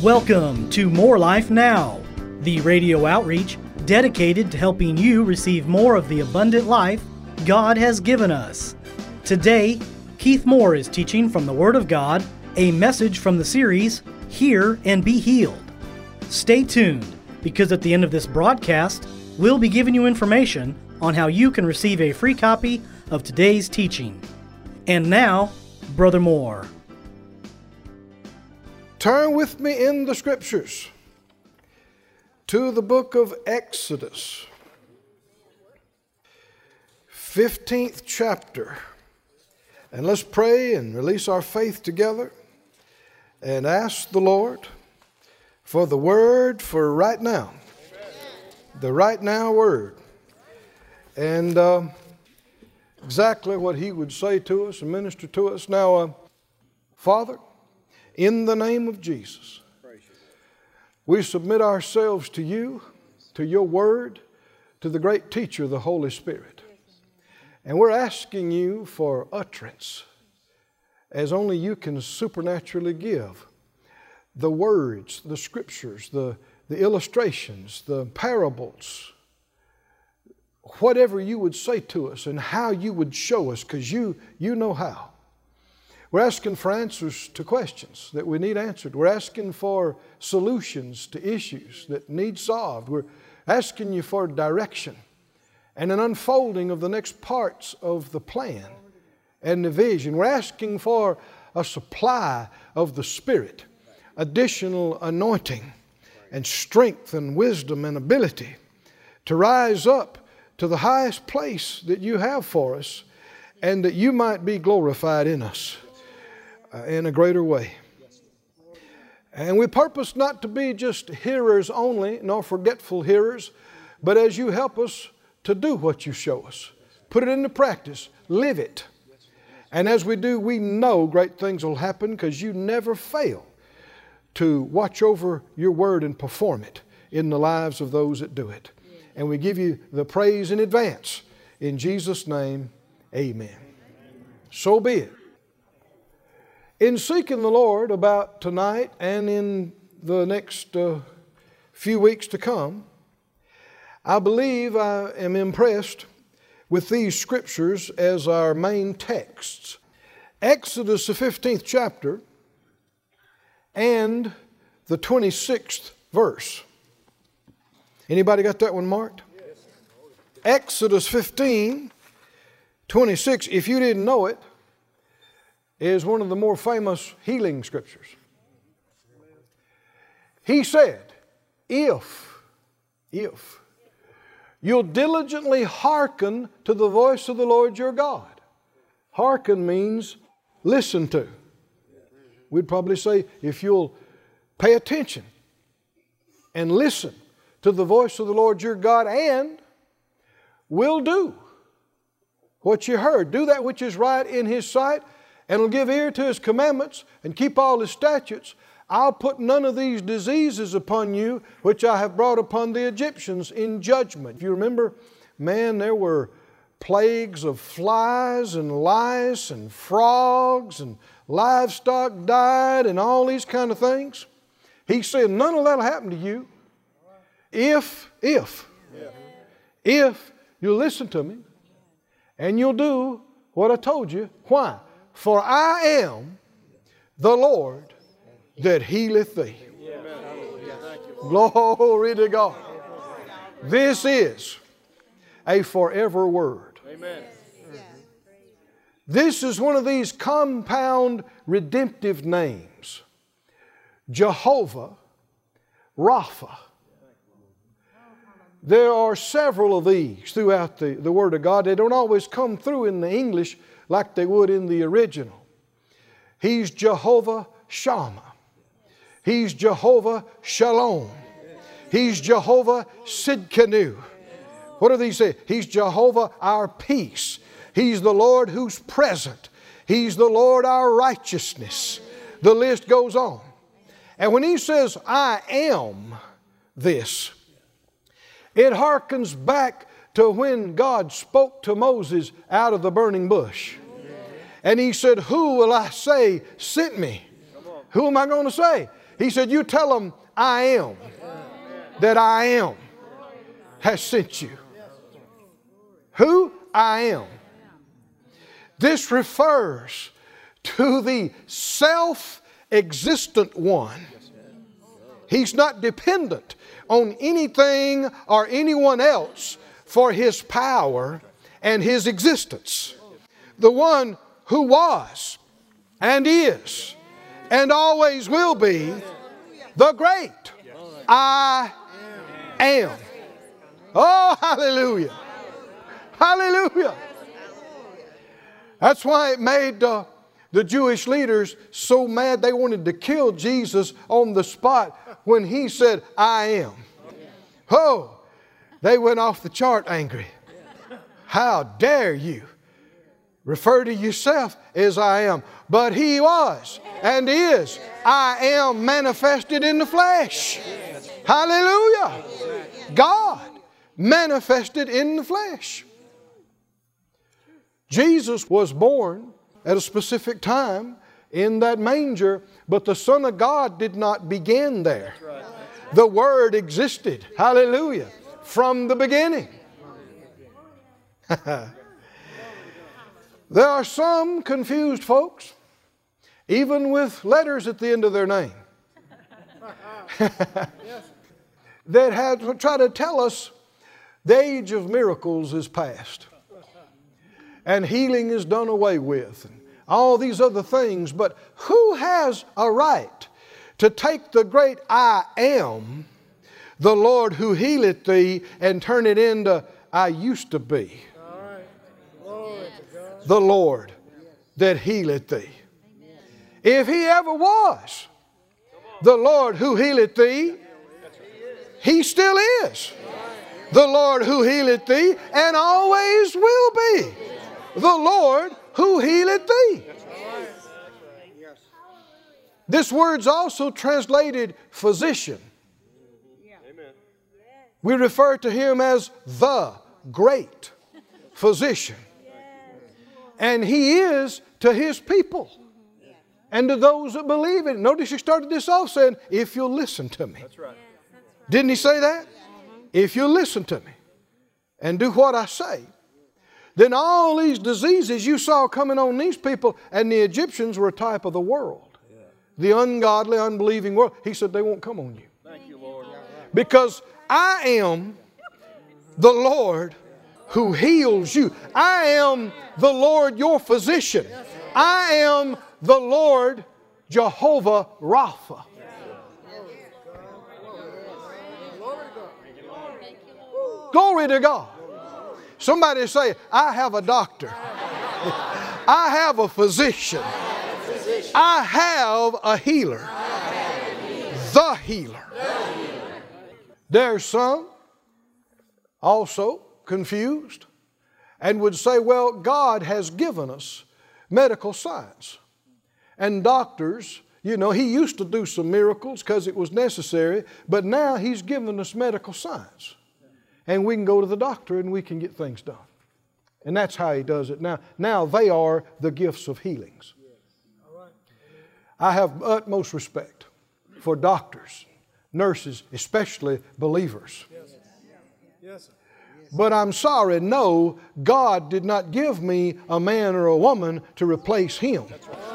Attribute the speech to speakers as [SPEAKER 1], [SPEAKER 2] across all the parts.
[SPEAKER 1] Welcome to More Life Now, the radio outreach dedicated to helping you receive more of the abundant life God has given us. Today, Keith Moore is teaching from the Word of God, a message from the series, Hear and Be Healed. Stay tuned, because at the end of this broadcast, we'll be giving you information on how you can receive a free copy of today's teaching. And now, Brother Moore.
[SPEAKER 2] Turn with me in the Scriptures to the book of Exodus, 15th chapter. And let's pray and release our faith together and ask the Lord for the word for right now. The right now word. And exactly what He would say to us and minister to us. Now, Father, in the name of Jesus, we submit ourselves to You, to Your Word, to the great teacher, the Holy Spirit. And we're asking You for utterance, as only You can supernaturally give. The words, the scriptures, the illustrations, the parables, whatever You would say to us and how You would show us, because You know how. We're asking for answers to questions that we need answered. We're asking for solutions to issues that need solved. We're asking You for direction and an unfolding of the next parts of the plan and the vision. We're asking for a supply of the Spirit, additional anointing and strength and wisdom and ability to rise up to the highest place that You have for us, and that You might be glorified in us in a greater way. And we purpose not to be just hearers only, nor forgetful hearers, but as You help us to do what You show us, put it into practice, live it. And as we do, we know great things will happen, because You never fail to watch over Your word and perform it in the lives of those that do it. And we give You the praise in advance. In Jesus' name, amen. So be it. In seeking the Lord about tonight and in the next few weeks to come, I believe I am impressed with these scriptures as our main texts. Exodus, the 15th chapter, and the 26th verse. Anybody got that one marked? Exodus 15, 26. If you didn't know it, is one of the more famous healing scriptures. He said, if you'll diligently hearken to the voice of the Lord your God. Hearken means listen to. We'd probably say, if you'll pay attention and listen to the voice of the Lord your God, and will do what you heard. Do that which is right in His sight, and will give ear to His commandments, and keep all His statutes. I'll put none of these diseases upon you, which I have brought upon the Egyptians in judgment. If you remember, man, there were plagues of flies and lice and frogs, and livestock died, and all these kind of things. He said, none of that will happen to you. If you'll listen to me and you'll do what I told you. Why? For I am the Lord that healeth thee. Glory to God. This is a forever word. This is one of these compound redemptive names. Jehovah Rapha. There are several of these throughout the Word of God. They don't always come through in the English like they would in the original. He's Jehovah Shammah. He's Jehovah Shalom. He's Jehovah Sidkenu. What do these say? He's Jehovah our peace. He's the Lord who's present. He's the Lord our righteousness. The list goes on. And when He says, I am this, it harkens back to when God spoke to Moses out of the burning bush. And He said, who will I say sent me? Who am I going to say? He said, you tell them I am, that I am has sent you. Who? I am. This refers to the self-existent one. He's not dependent on anything or anyone else for his power and his existence. The one who was and is and always will be the great I am. Oh, hallelujah. Hallelujah. That's why it made the Jewish leaders so mad they wanted to kill Jesus on the spot when he said, I am. Oh, they went off the chart angry. How dare you refer to yourself as I am? But he was and is, I am manifested in the flesh. Hallelujah. God manifested in the flesh. Jesus was born at a specific time in that manger, but the Son of God did not begin there. The Word existed, hallelujah, from the beginning. There are some confused folks, even with letters at the end of their name, that have tried to tell us the age of miracles is past and healing is done away with and all these other things. But who has a right to take the great I am, the Lord who healeth thee, and turn it into I used to be the Lord that healeth thee? If he ever was the Lord who healeth thee, he still is the Lord who healeth thee, and always will be the Lord who healeth thee. This word's also translated physician. We refer to him as the great physician. And he is to his people and to those that believe it. Notice he started this off saying, if you'll listen to me. That's right. Didn't he say that? If you'll listen to me and do what I say, then all these diseases you saw coming on these people, and the Egyptians were a type of the world. The ungodly, unbelieving world. He said they won't come on you. Thank you, Lord. Because I am the Lord who heals you. I am the Lord your physician. I am the Lord Jehovah Rapha. Glory to God. Somebody say, I have a doctor. I have a physician. I have a healer. The healer. There's some also confused and would say, well, God has given us medical science. And doctors, you know, he used to do some miracles because it was necessary, but now he's given us medical science. And we can go to the doctor and we can get things done. And that's how he does it now. Now they are the gifts of healings. I have utmost respect for doctors, nurses, especially believers. But I'm sorry, no, God did not give me a man or a woman to replace him.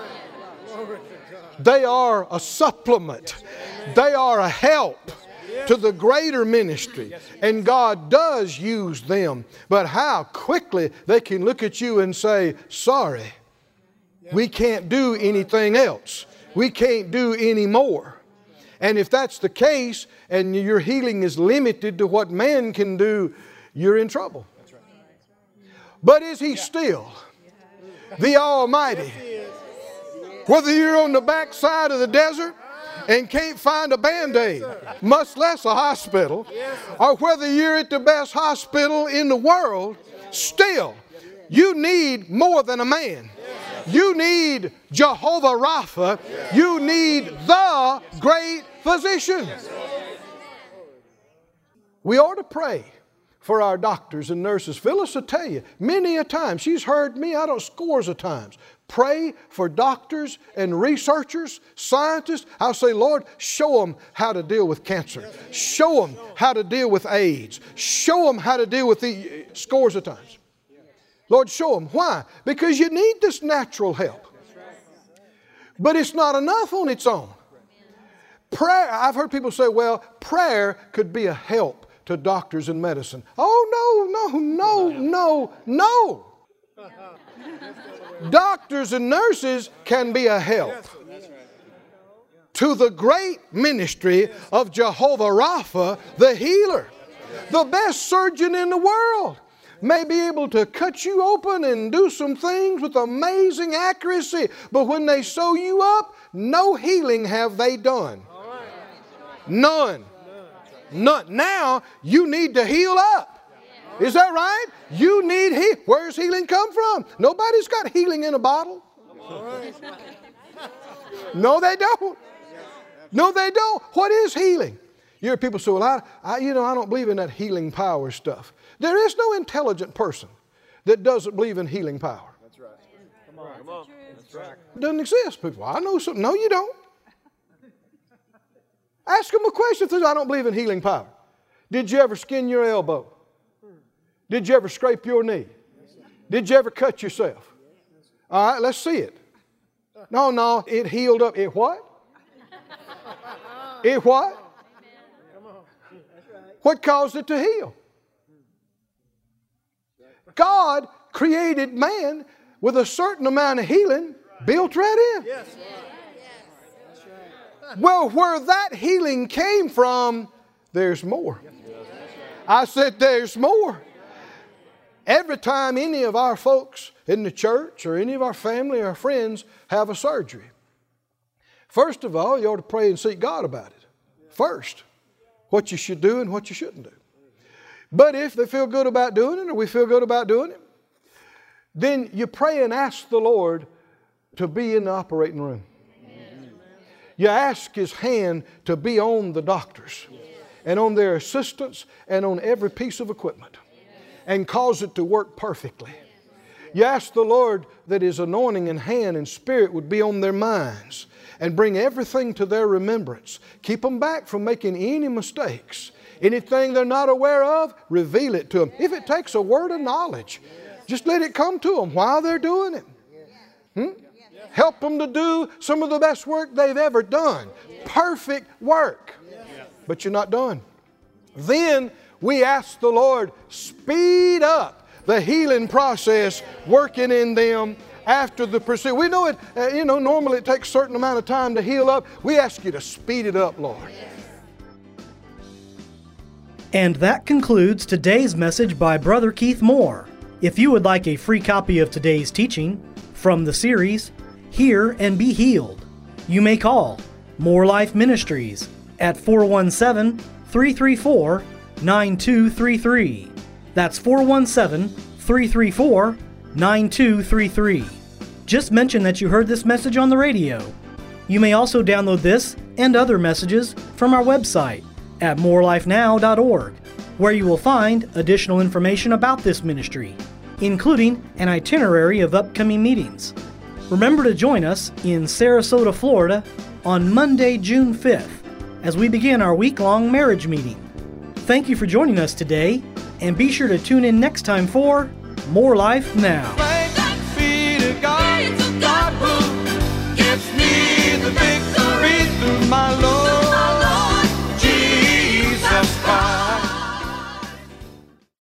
[SPEAKER 2] They are a supplement. They are a help to the greater ministry. And God does use them. But how quickly they can look at you and say, sorry, we can't do anything else. We can't do any more. And if that's the case, and your healing is limited to what man can do, you're in trouble. But is he still the Almighty? Whether you're on the backside of the desert and can't find a Band-Aid, much less a hospital, or whether you're at the best hospital in the world, still, you need more than a man. You need Jehovah Rapha. You need the great physician. We ought to pray for our doctors and nurses. Phyllis will tell you many a time, she's heard me, I don't scores of times, pray for doctors and researchers, scientists. I'll say, Lord, show them how to deal with cancer. Show them how to deal with AIDS. Show them how to deal with the scores of times. Lord, show them. Why? Because you need this natural help. But it's not enough on its own. Prayer, I've heard people say, well, prayer could be a help to doctors and medicine. Oh, no. Doctors and nurses can be a help to the great ministry of Jehovah Rapha, the healer. The best surgeon in the world may be able to cut you open and do some things with amazing accuracy, but when they sew you up, no healing have they done. None. Now you need to heal up. Is that right? You need healing. Where's healing come from? Nobody's got healing in a bottle. No, they don't. No, they don't. What is healing? You hear people say, well, I don't believe in that healing power stuff. There is no intelligent person that doesn't believe in healing power.
[SPEAKER 3] That's right. Come on. That's right.
[SPEAKER 2] It doesn't exist. People, I know something. No, you don't. Ask them a question if they say, I don't believe in healing power. Did you ever skin your elbow? Did you ever scrape your knee? Did you ever cut yourself? All right, let's see it. No, it healed up. It what? It what? What caused it to heal? God created man with a certain amount of healing built right in. Well, where that healing came from, there's more. I said there's more. Every time any of our folks in the church or any of our family or friends have a surgery, first of all, you ought to pray and seek God about it. First, what you should do and what you shouldn't do. But if they feel good about doing it or we feel good about doing it, then you pray and ask the Lord to be in the operating room. You ask His hand to be on the doctors and on their assistants and on every piece of equipment and cause it to work perfectly. You ask the Lord that His anointing and hand and spirit would be on their minds and bring everything to their remembrance. Keep them back from making any mistakes. Anything they're not aware of, reveal it to them. If it takes a word of knowledge, just let it come to them while they're doing it. Help them to do some of the best work they've ever done. Perfect work. But you're not done. Then we ask the Lord, speed up the healing process working in them after the procedure. We know it, normally it takes a certain amount of time to heal up. We ask you to speed it up, Lord.
[SPEAKER 1] And that concludes today's message by Brother Keith Moore. If you would like a free copy of today's teaching from the series, Hear and Be Healed, you may call More Life Ministries at 417-334-9233. That's 417-334-9233. Just mention that you heard this message on the radio. You may also download this and other messages from our website at morelifenow.org, where you will find additional information about this ministry, including an itinerary of upcoming meetings. Remember to join us in Sarasota, Florida on Monday, June 5th, as we begin our week-long marriage meeting. Thank you for joining us today, and be sure to tune in next time for More Life Now.